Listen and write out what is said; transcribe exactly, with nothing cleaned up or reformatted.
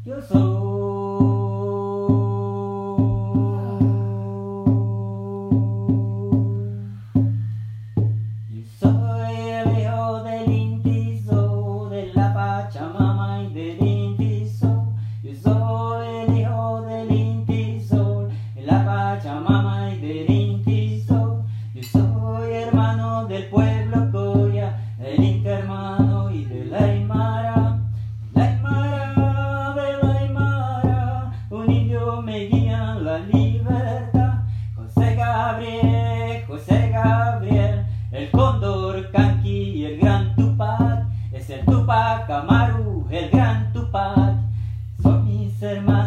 Yo soy, yo soy el hijo del Inti Sol, de la Pachamama y del Inti Sol. Yo soy el hijo del Inti Sol, de la Pachamama y del Inti Sol. Yo soy hermano del pueblo Coya, del Inca hermano y de la Aymara. La Aymara, de la Aymara, un indio me guía en la libertad. José Gabriel, José Gabriel, el cóndor Canqui y el gran Tupac. Es el Tupac Amaru, el gran Tupac. Son mis hermanos.